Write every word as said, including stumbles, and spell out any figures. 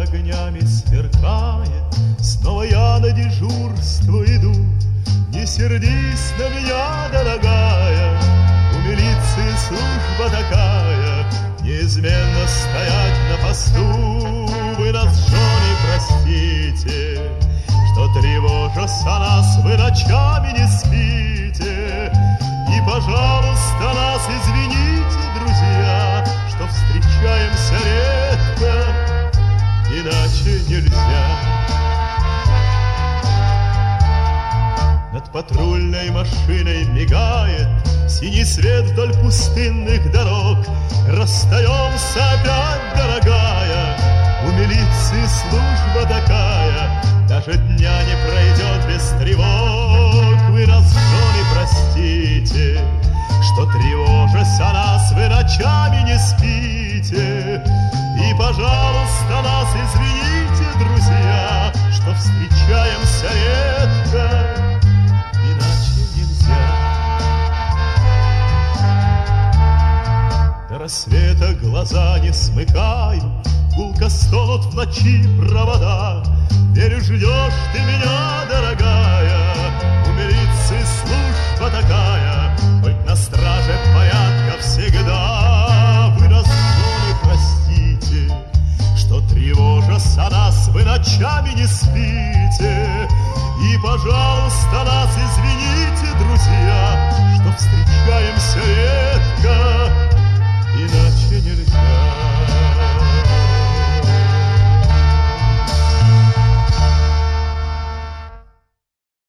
огнями сверкает, снова я на дежурство иду. Не сердись на меня, дорогая, у милиции служба такая, неизменно стоять на посту. Вы нас, жены, простите, что тревожась о нас, вы ночами не спите. И, пожалуйста, нас извините, друзья, что встречаемся редко, иначе нельзя. Над патрульной машиной мигает синий свет вдоль пустынных дорог. Расстаемся опять, дорогая, у милиции служба такая, даже дня не пройдет без тревог. Вы нас, жены, простите, что тревожась о нас, вы ночами не спите. И, пожалуйста, нас извините, друзья, что встречаемся редко, иначе нельзя. До рассвета глаза не смыкаю, гулко стонут в ночи провода. Верю, ждешь ты меня, дорогая, у милиции служба такая, хоть на страже порядка всегда. Вы нас, жены, простите, что тревожась о нас, вы ночами не спите. И, пожалуйста, нас извините, друзья, что встречаемся редко, иначе нельзя.